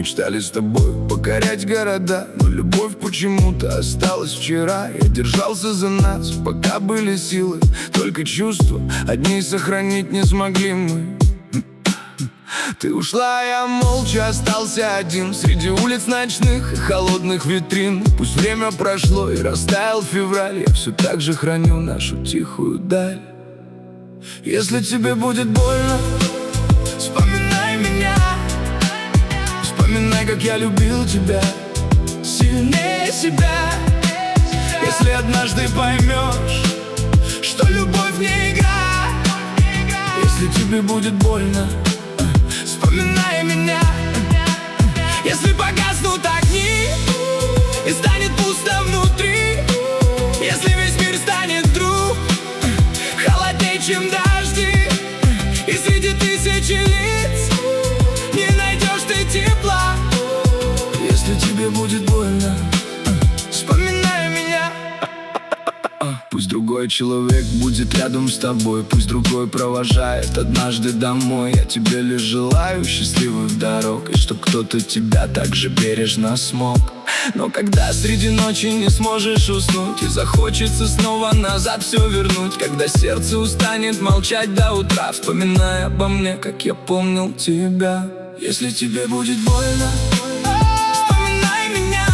Мечтали с тобой покорять города, но любовь почему-то осталась вчера. Я держался за нас, пока были силы, только чувства одни сохранить не смогли мы. Ты ушла, я молча остался один среди улиц ночных и холодных витрин. Пусть время прошло и растаял февраль, я все так же храню нашу тихую даль. Если тебе будет больно, вспоминай меня. Вспоминай, как я любил тебя сильнее себя. Если однажды поймешь, что любовь не игра. Если тебе будет больно, вспоминай меня. Если погаснут огни и станет пусто внутри, если весь мир станет вдруг холодней, чем дожди, и среди тысячи лиц не найдешь ты тепла. Если тебе будет больно, вспоминай меня. Пусть другой человек будет рядом с тобой, пусть другой провожает однажды домой. Я тебе лишь желаю счастливых дорог, и чтоб кто-то тебя так же бережно смог. Но когда среди ночи не сможешь уснуть и захочется снова назад все вернуть, когда сердце устанет молчать до утра, вспоминай обо мне, как я помнил тебя. Если тебе будет больно, вспоминай меня.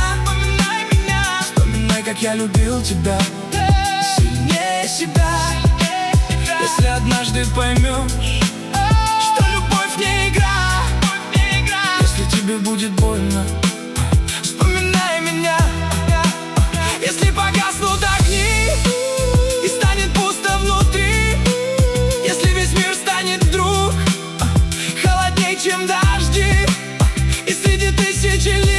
Вспоминай, как я любил тебя сильнее себя. Если однажды поймешь, что любовь не игра. Если тебе будет больно, вспоминай меня. Если погаснут огни и станет пусто внутри, если весь мир станет вдруг холодней, чем дожди, и среди тысячи